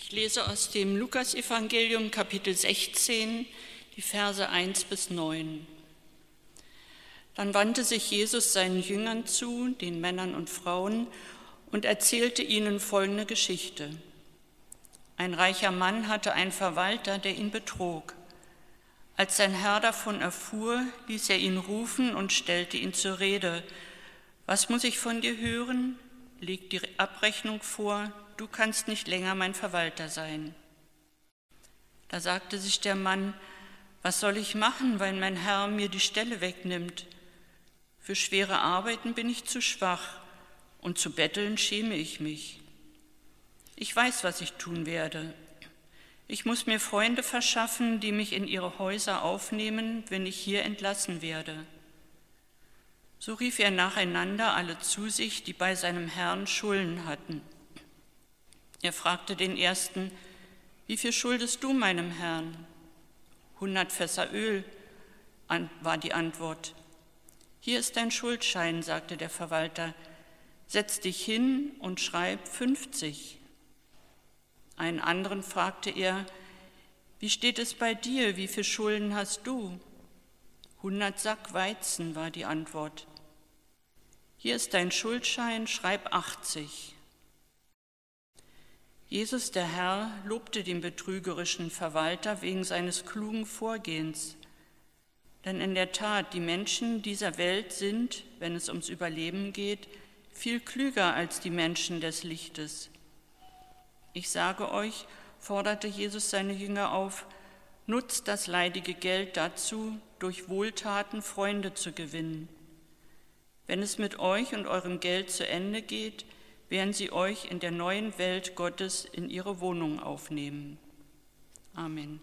Ich lese aus dem Lukasevangelium Kapitel 16, die Verse 1 bis 9. Dann wandte sich Jesus seinen Jüngern zu, den Männern und Frauen, und erzählte ihnen folgende Geschichte. Ein reicher Mann hatte einen Verwalter, der ihn betrog. Als sein Herr davon erfuhr, ließ er ihn rufen und stellte ihn zur Rede. Was muss ich von dir hören? Leg die Abrechnung vor, du kannst nicht länger mein Verwalter sein. Da sagte sich der Mann, was soll ich machen, weil mein Herr mir die Stelle wegnimmt? Für schwere Arbeiten bin ich zu schwach und zu betteln schäme ich mich. Ich weiß, was ich tun werde. Ich muss mir Freunde verschaffen, die mich in ihre Häuser aufnehmen, wenn ich hier entlassen werde. So rief er nacheinander alle zu sich, die bei seinem Herrn Schulden hatten. Er fragte den ersten, wie viel schuldest du meinem Herrn? 100 Fässer Öl, war die Antwort. Hier ist dein Schuldschein, sagte der Verwalter. Setz dich hin und schreib 50. Einen anderen fragte er, wie steht es bei dir, wie viel Schulden hast du? 100 Sack Weizen, war die Antwort. Hier ist dein Schuldschein, schreib 80. Jesus, der Herr, lobte den betrügerischen Verwalter wegen seines klugen Vorgehens. Denn in der Tat, die Menschen dieser Welt sind, wenn es ums Überleben geht, viel klüger als die Menschen des Lichtes. Ich sage euch, forderte Jesus seine Jünger auf, nutzt das leidige Geld dazu, durch Wohltaten Freunde zu gewinnen. Wenn es mit euch und eurem Geld zu Ende geht, werden sie euch in der neuen Welt Gottes in ihre Wohnung aufnehmen. Amen.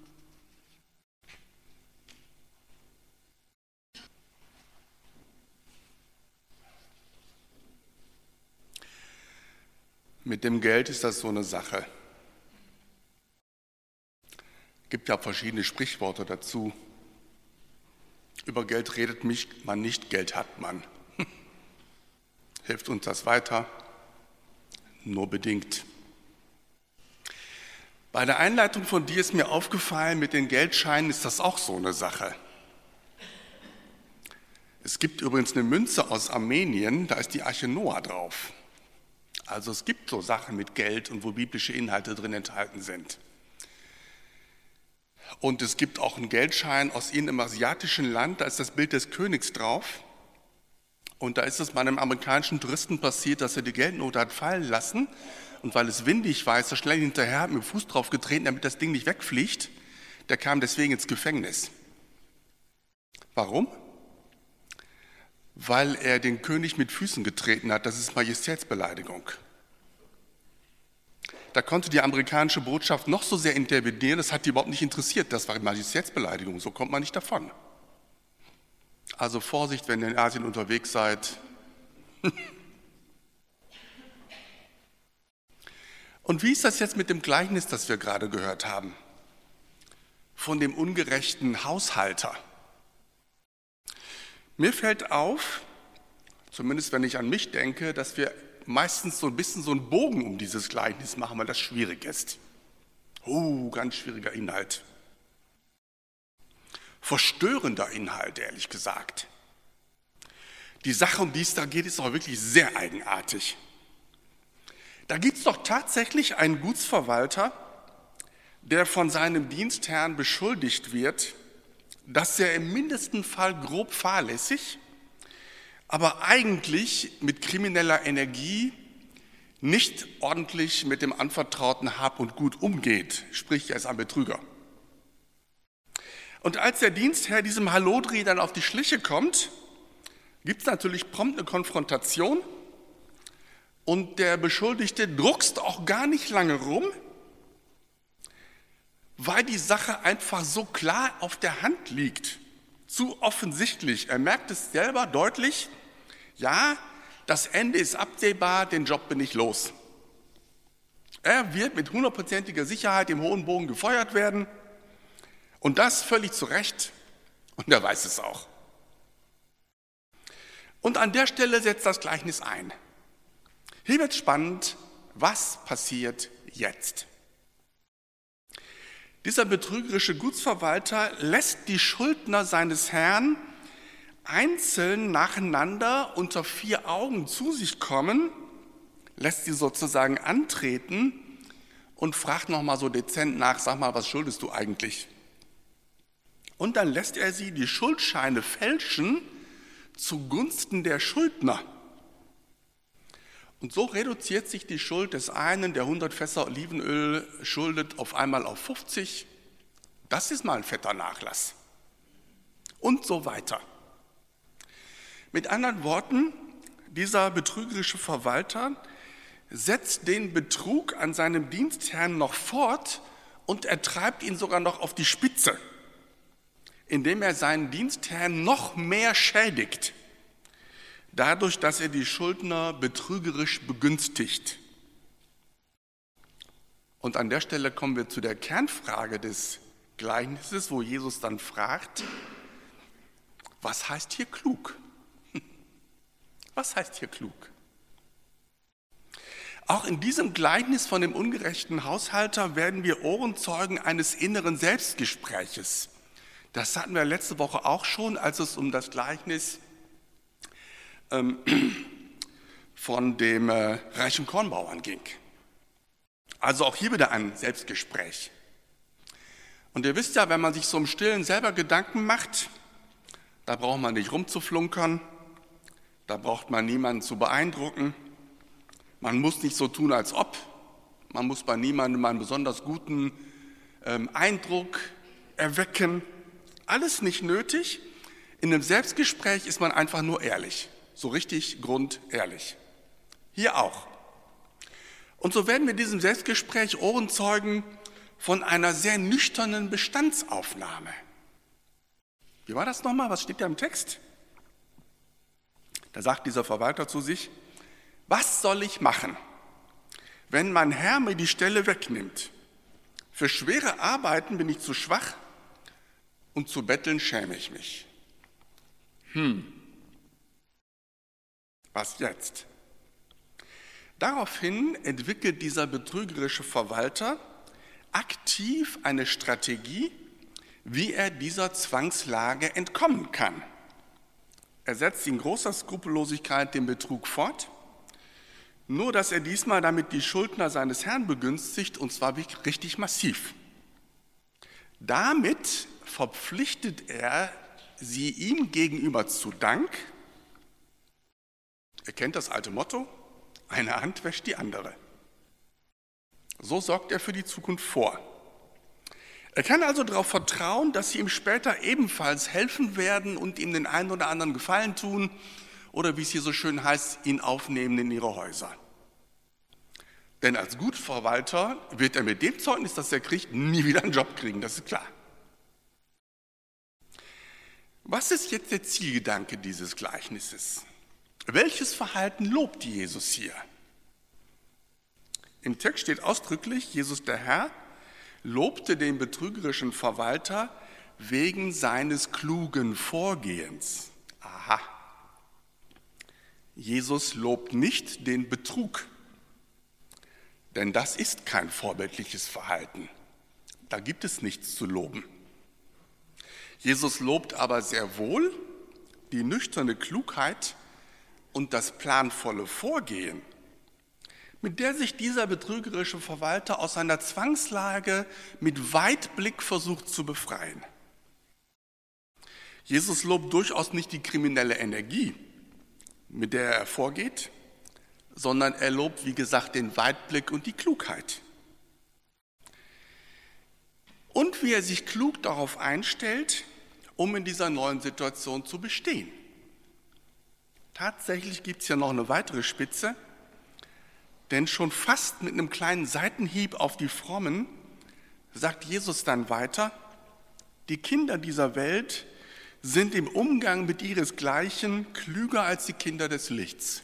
Mit dem Geld ist das so eine Sache. Es gibt ja verschiedene Sprichworte dazu. Über Geld redet man nicht, Geld hat man. Hilft uns das weiter? Nur bedingt. Bei der Einleitung von dir ist mir aufgefallen, mit den Geldscheinen ist das auch so eine Sache. Es gibt übrigens eine Münze aus Armenien, da ist die Arche Noah drauf. Also es gibt so Sachen mit Geld und wo biblische Inhalte drin enthalten sind. Und es gibt auch einen Geldschein aus irgendeinem asiatischen Land, da ist das Bild des Königs drauf. Und da ist es bei einem amerikanischen Touristen passiert, dass er die Geldnote hat fallen lassen. Und weil es windig war, ist er schnell hinterher, hat mit dem Fuß drauf getreten, damit das Ding nicht wegfliegt. Der kam deswegen ins Gefängnis. Warum? Weil er den König mit Füßen getreten hat. Das ist Majestätsbeleidigung. Da konnte die amerikanische Botschaft noch so sehr intervenieren, das hat die überhaupt nicht interessiert. Das war Majestätsbeleidigung, so kommt man nicht davon. Also Vorsicht, wenn ihr in Asien unterwegs seid. Und wie ist das jetzt mit dem Gleichnis, das wir gerade gehört haben? Von dem ungerechten Haushalter. Mir fällt auf, zumindest wenn ich an mich denke, dass wir meistens so ein bisschen so einen Bogen um dieses Gleichnis machen, weil das schwierig ist. Ganz schwieriger Inhalt. Verstörender Inhalt, ehrlich gesagt. Die Sache, um die es da geht, ist auch wirklich sehr eigenartig. Da gibt es doch tatsächlich einen Gutsverwalter, der von seinem Dienstherrn beschuldigt wird, dass er im mindesten Fall grob fahrlässig, aber eigentlich mit krimineller Energie nicht ordentlich mit dem anvertrauten Hab und Gut umgeht, sprich er ist ein Betrüger. Und als der Dienstherr diesem Hallodri dann auf die Schliche kommt, gibt es natürlich prompt eine Konfrontation und der Beschuldigte druckst auch gar nicht lange rum, weil die Sache einfach so klar auf der Hand liegt, zu offensichtlich. Er merkt es selber deutlich, ja, das Ende ist absehbar, den Job bin ich los. Er wird mit 100%iger Sicherheit im hohen Bogen gefeuert werden und das völlig zu Recht und er weiß es auch. Und an der Stelle setzt das Gleichnis ein. Hier wird spannend, was passiert jetzt? Dieser betrügerische Gutsverwalter lässt die Schuldner seines Herrn einzeln nacheinander unter 4 Augen zu sich kommen, lässt sie sozusagen antreten und fragt nochmal so dezent nach, sag mal, was schuldest du eigentlich? Und dann lässt er sie die Schuldscheine fälschen zugunsten der Schuldner. Und so reduziert sich die Schuld des einen, der 100 Fässer Olivenöl schuldet, auf einmal auf 50. Das ist mal ein fetter Nachlass. Und so weiter. Mit anderen Worten, dieser betrügerische Verwalter setzt den Betrug an seinem Dienstherrn noch fort und er treibt ihn sogar noch auf die Spitze, indem er seinen Dienstherrn noch mehr schädigt, dadurch, dass er die Schuldner betrügerisch begünstigt. Und an der Stelle kommen wir zu der Kernfrage des Gleichnisses, wo Jesus dann fragt, was heißt hier klug? Was heißt hier klug? Auch in diesem Gleichnis von dem ungerechten Haushalter werden wir Ohrenzeugen eines inneren Selbstgespräches. Das hatten wir letzte Woche auch schon, als es um das Gleichnis von dem reichen Kornbauern ging. Also auch hier wieder ein Selbstgespräch. Und ihr wisst ja, wenn man sich so im Stillen selber Gedanken macht, da braucht man nicht rumzuflunkern, da braucht man niemanden zu beeindrucken, man muss nicht so tun, als ob, man muss bei niemandem einen besonders guten Eindruck erwecken. Alles nicht nötig. In einem Selbstgespräch ist man einfach nur ehrlich, so richtig grundehrlich. Hier auch. Und so werden wir in diesem Selbstgespräch Ohrenzeugen von einer sehr nüchternen Bestandsaufnahme. Wie war das nochmal? Was steht da im Text? Da sagt dieser Verwalter zu sich, was soll ich machen, wenn mein Herr mir die Stelle wegnimmt? Für schwere Arbeiten bin ich zu schwach und zu betteln schäme ich mich. Was jetzt? Daraufhin entwickelt dieser betrügerische Verwalter aktiv eine Strategie, wie er dieser Zwangslage entkommen kann. Er setzt in großer Skrupellosigkeit den Betrug fort, nur dass er diesmal damit die Schuldner seines Herrn begünstigt, und zwar richtig massiv. Damit verpflichtet er sie ihm gegenüber zu Dank. Ihr kennt das alte Motto, eine Hand wäscht die andere. So sorgt er für die Zukunft vor. Er kann also darauf vertrauen, dass sie ihm später ebenfalls helfen werden und ihm den einen oder anderen Gefallen tun oder wie es hier so schön heißt, ihn aufnehmen in ihre Häuser. Denn als Gutverwalter wird er mit dem Zeugnis, das er kriegt, nie wieder einen Job kriegen, das ist klar. Was ist jetzt der Zielgedanke dieses Gleichnisses? Welches Verhalten lobt Jesus hier? Im Text steht ausdrücklich, Jesus der Herr lobte den betrügerischen Verwalter wegen seines klugen Vorgehens. Aha. Jesus lobt nicht den Betrug, denn das ist kein vorbildliches Verhalten. Da gibt es nichts zu loben. Jesus lobt aber sehr wohl die nüchterne Klugheit und das planvolle Vorgehen, mit der sich dieser betrügerische Verwalter aus seiner Zwangslage mit Weitblick versucht zu befreien. Jesus lobt durchaus nicht die kriminelle Energie, mit der er vorgeht, sondern er lobt, wie gesagt, den Weitblick und die Klugheit. Und wie er sich klug darauf einstellt, um in dieser neuen Situation zu bestehen. Tatsächlich gibt es ja noch eine weitere Spitze, denn schon fast mit einem kleinen Seitenhieb auf die Frommen sagt Jesus dann weiter, die Kinder dieser Welt sind im Umgang mit ihresgleichen klüger als die Kinder des Lichts.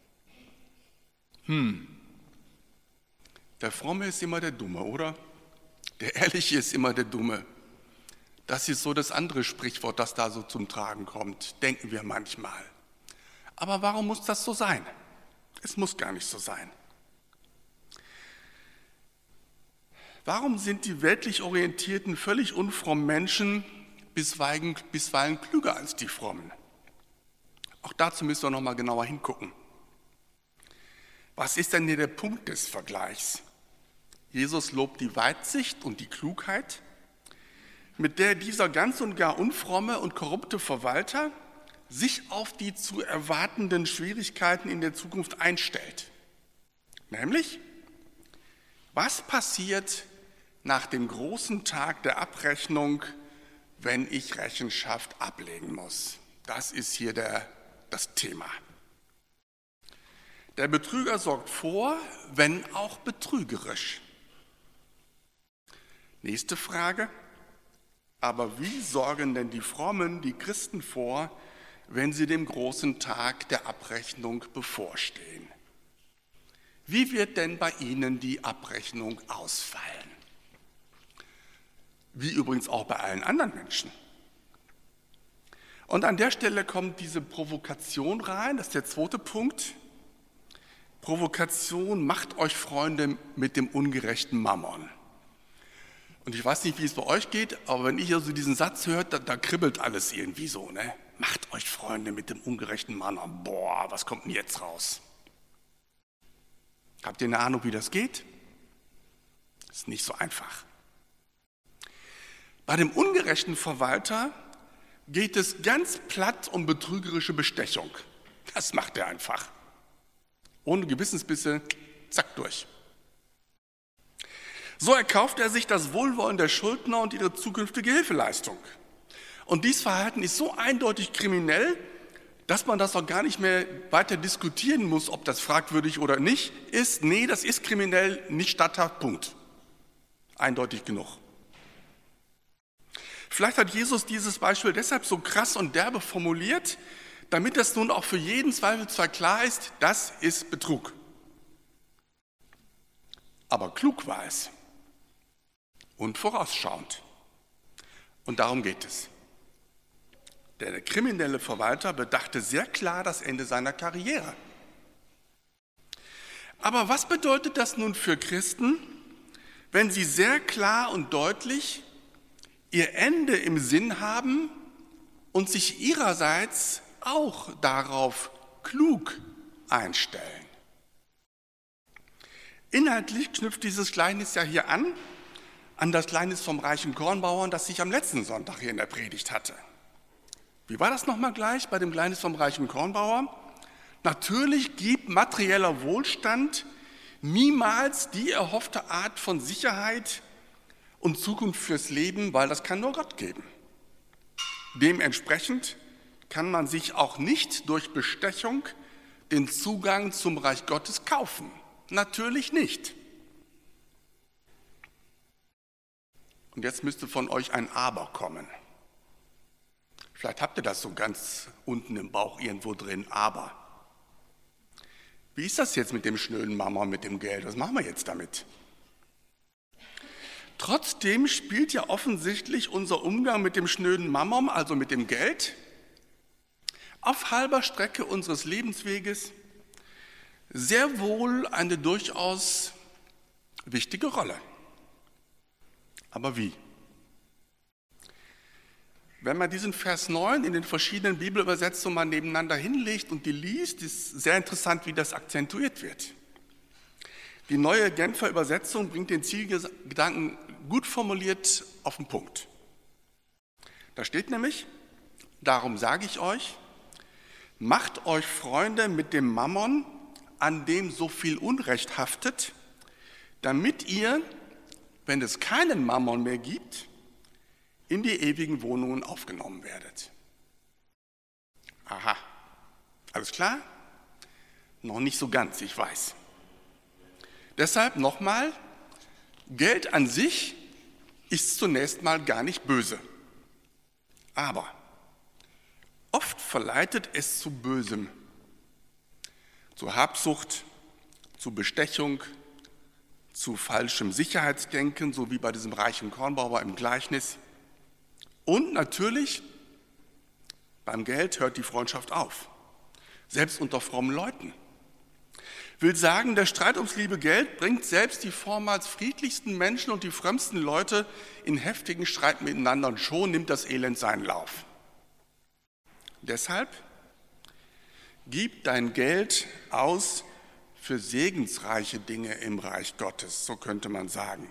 Der Fromme ist immer der Dumme, oder? Der Ehrliche ist immer der Dumme. Das ist so das andere Sprichwort, das da so zum Tragen kommt, denken wir manchmal. Aber warum muss das so sein? Es muss gar nicht so sein. Warum sind die weltlich orientierten, völlig unfrommen Menschen bisweilen klüger als die Frommen? Auch dazu müssen wir noch mal genauer hingucken. Was ist denn hier der Punkt des Vergleichs? Jesus lobt die Weitsicht und die Klugheit, mit der dieser ganz und gar unfromme und korrupte Verwalter sich auf die zu erwartenden Schwierigkeiten in der Zukunft einstellt. Nämlich, was passiert nach dem großen Tag der Abrechnung, wenn ich Rechenschaft ablegen muss? Das ist hier das Thema. Der Betrüger sorgt vor, wenn auch betrügerisch. Nächste Frage. Aber wie sorgen denn die Frommen, die Christen vor, wenn sie dem großen Tag der Abrechnung bevorstehen? Wie wird denn bei ihnen die Abrechnung ausfallen? Wie übrigens auch bei allen anderen Menschen. Und an der Stelle kommt diese Provokation rein, das ist der zweite Punkt. Provokation, macht euch Freunde mit dem ungerechten Mammon. Und ich weiß nicht, wie es bei euch geht, aber wenn ich also diesen Satz höre, da kribbelt alles irgendwie so. Ne? Macht euch Freunde mit dem ungerechten Mammon. Boah, was kommt denn jetzt raus? Habt ihr eine Ahnung, wie das geht? Ist nicht so einfach. Bei dem ungerechten Verwalter geht es ganz platt um betrügerische Bestechung. Das macht er einfach. Ohne Gewissensbisse, zack, durch. So erkauft er sich das Wohlwollen der Schuldner und ihre zukünftige Hilfeleistung. Und dieses Verhalten ist so eindeutig kriminell, dass man das auch gar nicht mehr weiter diskutieren muss, ob das fragwürdig oder nicht ist. Nee, das ist kriminell, nicht statthaft, Punkt. Eindeutig genug. Vielleicht hat Jesus dieses Beispiel deshalb so krass und derbe formuliert, damit das nun auch für jeden zweifelsfrei klar ist, das ist Betrug. Aber klug war es und vorausschauend. Und darum geht es. Der kriminelle Verwalter bedachte sehr klar das Ende seiner Karriere. Aber was bedeutet das nun für Christen, wenn sie sehr klar und deutlich ihr Ende im Sinn haben und sich ihrerseits auch darauf klug einstellen? Inhaltlich knüpft dieses Gleichnis ja hier an das Gleichnis vom reichen Kornbauern, das ich am letzten Sonntag hier in der Predigt hatte. Wie war das nochmal gleich bei dem Gleichnis vom reichen Kornbauer? Natürlich gibt materieller Wohlstand niemals die erhoffte Art von Sicherheit und Zukunft fürs Leben, weil das kann nur Gott geben. Dementsprechend kann man sich auch nicht durch Bestechung den Zugang zum Reich Gottes kaufen. Natürlich nicht. Und jetzt müsste von euch ein Aber kommen. Vielleicht habt ihr das so ganz unten im Bauch irgendwo drin, aber. Wie ist das jetzt mit dem schnöden Mammon, mit dem Geld? Was machen wir jetzt damit? Trotzdem spielt ja offensichtlich unser Umgang mit dem schnöden Mammon, also mit dem Geld, auf halber Strecke unseres Lebensweges sehr wohl eine durchaus wichtige Rolle. Aber wie? Wenn man diesen Vers 9 in den verschiedenen Bibelübersetzungen mal nebeneinander hinlegt und die liest, ist sehr interessant, wie das akzentuiert wird. Die neue Genfer Übersetzung bringt den Zielgedanken gut formuliert auf den Punkt. Da steht nämlich, darum sage ich euch, macht euch Freunde mit dem Mammon, an dem so viel Unrecht haftet, damit ihr, wenn es keinen Mammon mehr gibt, in die ewigen Wohnungen aufgenommen werdet. Aha, alles klar? Noch nicht so ganz, ich weiß. Deshalb nochmal, Geld an sich ist zunächst mal gar nicht böse. Aber oft verleitet es zu Bösem, zu Habsucht, zu Bestechung, zu falschem Sicherheitsdenken, so wie bei diesem reichen Kornbauer im Gleichnis. Und natürlich, beim Geld hört die Freundschaft auf, selbst unter frommen Leuten. will sagen, der Streit ums liebe Geld bringt selbst die vormals friedlichsten Menschen und die frömmsten Leute in heftigen Streit miteinander und schon nimmt das Elend seinen Lauf. Deshalb gib dein Geld aus für segensreiche Dinge im Reich Gottes, so könnte man sagen.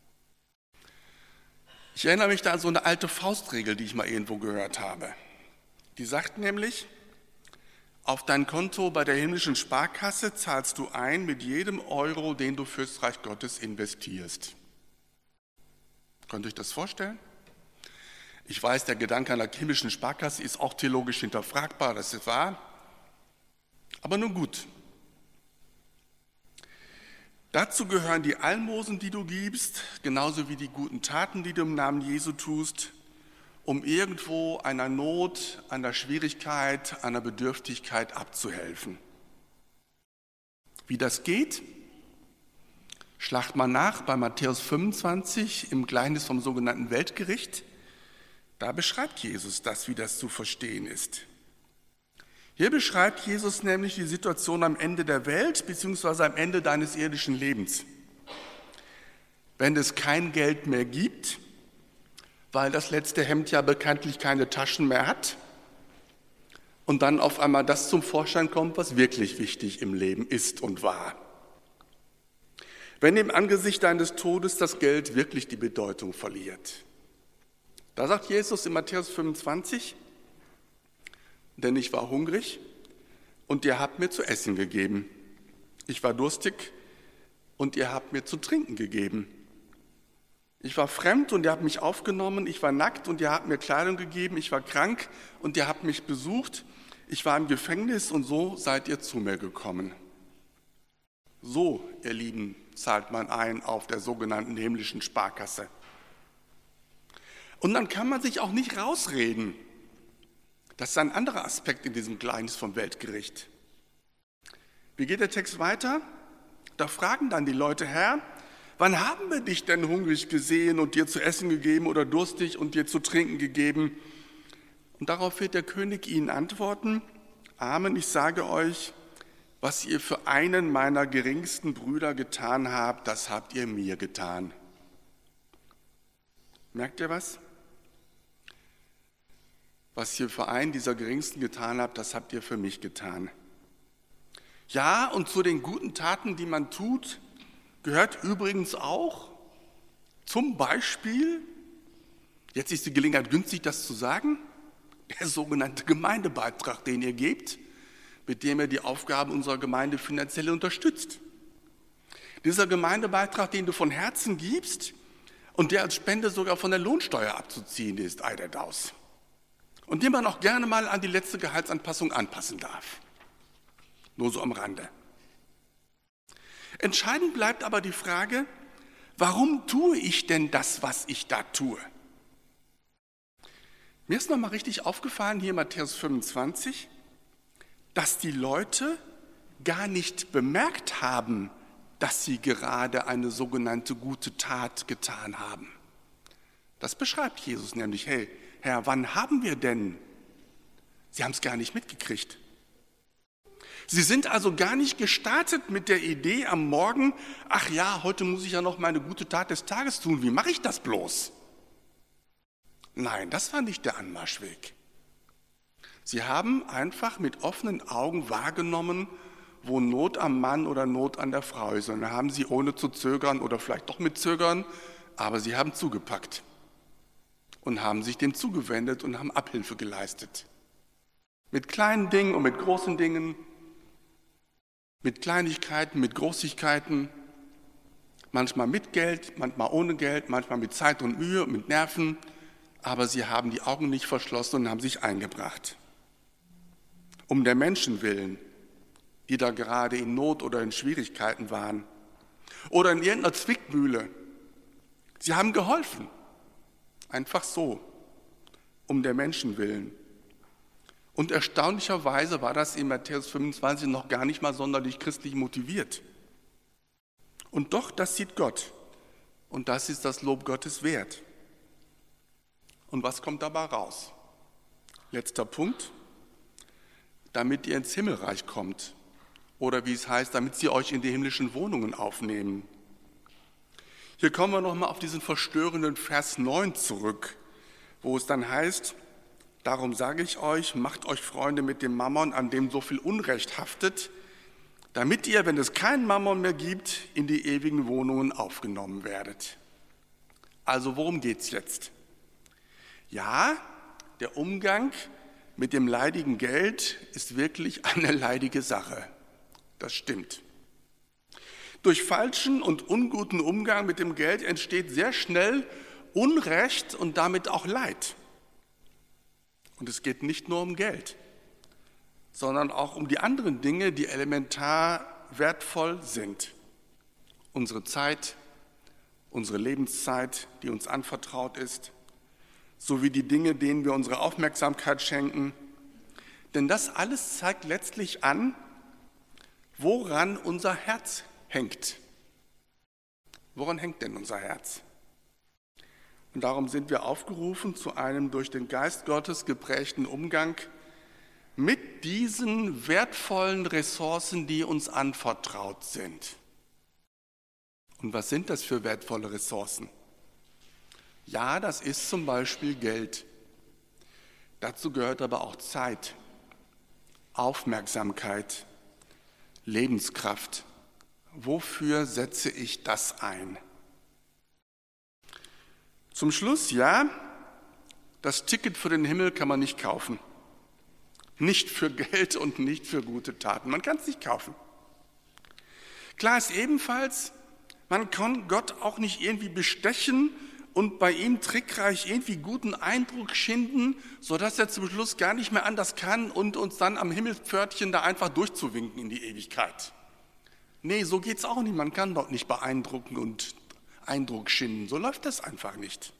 Ich erinnere mich da an so eine alte Faustregel, die ich mal irgendwo gehört habe. Die sagt nämlich, auf dein Konto bei der himmlischen Sparkasse zahlst du ein mit jedem Euro, den du fürs Reich Gottes investierst. Könnt ihr euch das vorstellen? Ich weiß, der Gedanke an der himmlischen Sparkasse ist auch theologisch hinterfragbar, das ist wahr. Aber nun gut. Dazu gehören die Almosen, die du gibst, genauso wie die guten Taten, die du im Namen Jesu tust, um irgendwo einer Not, einer Schwierigkeit, einer Bedürftigkeit abzuhelfen. Wie das geht, schlagt man nach bei Matthäus 25 im Gleichnis vom sogenannten Weltgericht. Da beschreibt Jesus das, wie das zu verstehen ist. Hier beschreibt Jesus nämlich die Situation am Ende der Welt bzw. am Ende deines irdischen Lebens. Wenn es kein Geld mehr gibt, weil das letzte Hemd ja bekanntlich keine Taschen mehr hat und dann auf einmal das zum Vorschein kommt, was wirklich wichtig im Leben ist und war. Wenn im Angesicht deines Todes das Geld wirklich die Bedeutung verliert. Da sagt Jesus in Matthäus 25, denn ich war hungrig und ihr habt mir zu essen gegeben. Ich war durstig und ihr habt mir zu trinken gegeben. Ich war fremd und ihr habt mich aufgenommen. Ich war nackt und ihr habt mir Kleidung gegeben. Ich war krank und ihr habt mich besucht. Ich war im Gefängnis und so seid ihr zu mir gekommen. So, ihr Lieben, zahlt man ein auf der sogenannten himmlischen Sparkasse. Und dann kann man sich auch nicht rausreden. Das ist ein anderer Aspekt in diesem Gleichnis vom Weltgericht. Wie geht der Text weiter? Da fragen dann die Leute, Herr, wann haben wir dich denn hungrig gesehen und dir zu essen gegeben oder durstig und dir zu trinken gegeben? Und darauf wird der König ihnen antworten, Amen, ich sage euch, was ihr für einen meiner geringsten Brüder getan habt, das habt ihr mir getan. Merkt ihr was? Was ihr für einen dieser geringsten getan habt, das habt ihr für mich getan. Ja, und zu den guten Taten, die man tut, gehört übrigens auch zum Beispiel, jetzt ist die Gelegenheit günstig, das zu sagen, der sogenannte Gemeindebeitrag, den ihr gebt, mit dem ihr die Aufgaben unserer Gemeinde finanziell unterstützt. Dieser Gemeindebeitrag, den du von Herzen gibst und der als Spende sogar von der Lohnsteuer abzuziehen ist, ei der Daus. Und den man auch gerne mal an die letzte Gehaltsanpassung anpassen darf. Nur so am Rande. Entscheidend bleibt aber die Frage, warum tue ich denn das, was ich da tue? Mir ist nochmal richtig aufgefallen, hier in Matthäus 25, dass die Leute gar nicht bemerkt haben, dass sie gerade eine sogenannte gute Tat getan haben. Das beschreibt Jesus nämlich, hey, Herr, wann haben wir denn? Sie haben es gar nicht mitgekriegt. Sie sind also gar nicht gestartet mit der Idee am Morgen, ach ja, heute muss ich ja noch meine gute Tat des Tages tun, wie mache ich das bloß? Nein, das war nicht der Anmarschweg. Sie haben einfach mit offenen Augen wahrgenommen, wo Not am Mann oder Not an der Frau ist. Und dann haben sie ohne zu zögern oder vielleicht doch mit Zögern, aber sie haben zugepackt. Und haben sich dem zugewendet und haben Abhilfe geleistet. Mit kleinen Dingen und mit großen Dingen, mit Kleinigkeiten, mit Großigkeiten, manchmal mit Geld, manchmal ohne Geld, manchmal mit Zeit und Mühe und mit Nerven, aber sie haben die Augen nicht verschlossen und haben sich eingebracht. Um der Menschen willen, die da gerade in Not oder in Schwierigkeiten waren oder in irgendeiner Zwickmühle. Sie haben geholfen. Einfach so, um der Menschen willen. Und erstaunlicherweise war das in Matthäus 25 noch gar nicht mal sonderlich christlich motiviert. Und doch, das sieht Gott. Und das ist das Lob Gottes wert. Und was kommt dabei raus? Letzter Punkt. Damit ihr ins Himmelreich kommt, Oder wie es heißt, damit sie euch in die himmlischen Wohnungen aufnehmen. Hier kommen wir nochmal auf diesen verstörenden Vers 9 zurück, wo es dann heißt, darum sage ich euch, macht euch Freunde mit dem Mammon, an dem so viel Unrecht haftet, damit ihr, wenn es keinen Mammon mehr gibt, in die ewigen Wohnungen aufgenommen werdet. Also worum geht es jetzt? Ja, der Umgang mit dem leidigen Geld ist wirklich eine leidige Sache. Das stimmt. Durch falschen und unguten Umgang mit dem Geld entsteht sehr schnell Unrecht und damit auch Leid. Und es geht nicht nur um Geld, sondern auch um die anderen Dinge, die elementar wertvoll sind. Unsere Zeit, unsere Lebenszeit, die uns anvertraut ist, sowie die Dinge, denen wir unsere Aufmerksamkeit schenken. Denn das alles zeigt letztlich an, woran unser Herz hängt. Woran hängt denn unser Herz? Und darum sind wir aufgerufen zu einem durch den Geist Gottes geprägten Umgang mit diesen wertvollen Ressourcen, die uns anvertraut sind. Und was sind das für wertvolle Ressourcen? Ja, das ist zum Beispiel Geld. Dazu gehört aber auch Zeit, Aufmerksamkeit, Lebenskraft. Wofür setze ich das ein? Zum Schluss, ja, das Ticket für den Himmel kann man nicht kaufen. Nicht für Geld und nicht für gute Taten. Man kann es nicht kaufen. Klar ist ebenfalls, man kann Gott auch nicht irgendwie bestechen und bei ihm trickreich irgendwie guten Eindruck schinden, sodass er zum Schluss gar nicht mehr anders kann und uns dann am Himmelspförtchen da einfach durchzuwinken in die Ewigkeit. Nee, so geht's auch nicht. Man kann dort nicht beeindrucken und Eindruck schinden. So läuft das einfach nicht.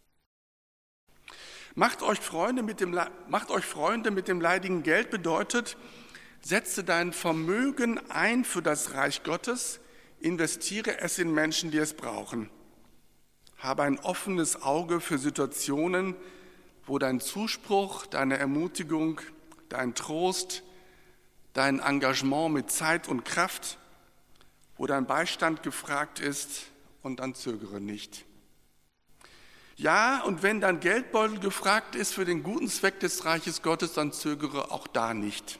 Macht euch Freunde mit dem leidigen Geld bedeutet, setze dein Vermögen ein für das Reich Gottes, investiere es in Menschen, die es brauchen. Habe ein offenes Auge für Situationen, wo dein Zuspruch, deine Ermutigung, dein Trost, dein Engagement mit Zeit und Kraft, wo dein Beistand gefragt ist, und dann zögere nicht. Ja, und wenn dein Geldbeutel gefragt ist für den guten Zweck des Reiches Gottes, dann zögere auch da nicht.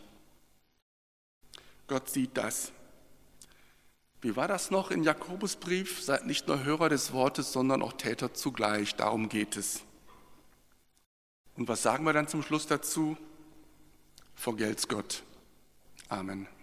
Gott sieht das. Wie war das noch in Jakobusbrief? Seid nicht nur Hörer des Wortes, sondern auch Täter zugleich. Darum geht es. Und was sagen wir dann zum Schluss dazu? Vergelt's Gott. Amen.